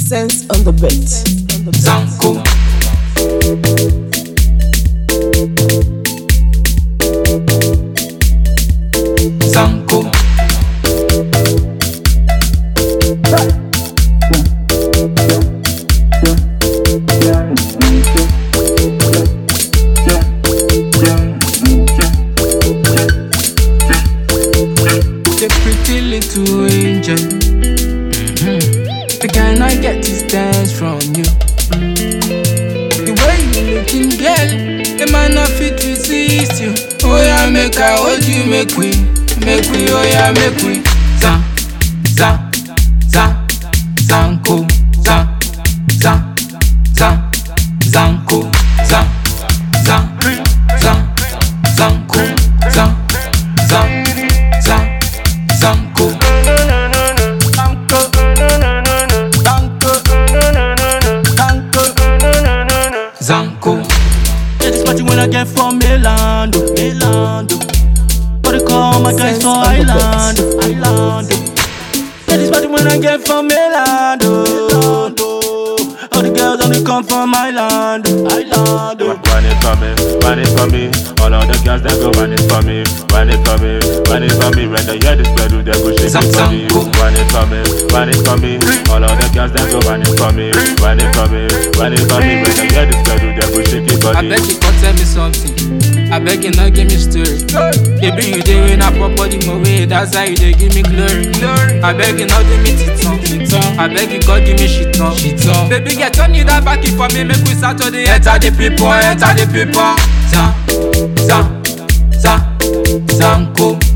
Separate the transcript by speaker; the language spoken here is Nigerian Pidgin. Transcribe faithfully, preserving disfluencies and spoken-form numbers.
Speaker 1: Sense on the beat.
Speaker 2: Zanko. Zanko. The pretty little angel. Mm-hmm. Can I get this dance from you? The way you looking, girl, the man not fit resist you. Oh yeah, make I hold you, make we, make we, oh yeah, make we. Zan, zan, zan, zanko, zan, zan, zan, zanko, zan, zan, zan, zanko, zan, zan, zan, zanko. Zanko.
Speaker 3: Yeah, this party when I get from Mainland, oh, Mainland. oh. What they call my guys for Island, oh, Island. oh. Yeah, this party when I get from Mainland, oh, oh. All the girls only come from Island, oh, Island. oh.
Speaker 4: Run it for me, run it for me. All of the girls that go run it for me, run it for me, run it for me. When they hear this pedal, they go shake it for me. Run it for me, run it for me. All of the girls that go run it for me, run it for me, run it for me. When they hear this pedal, they go shake it for
Speaker 2: I
Speaker 4: me.
Speaker 2: beg you come tell me something. I beg you not give me story. Baby you dey when I pop body my way, that's how you dey give me glory. I beg you not give me titan. I beg you God give me shit on. Baby get turn you that back for me, make we start to the enter the people, enter the people. Zan, zan, zan, zanko.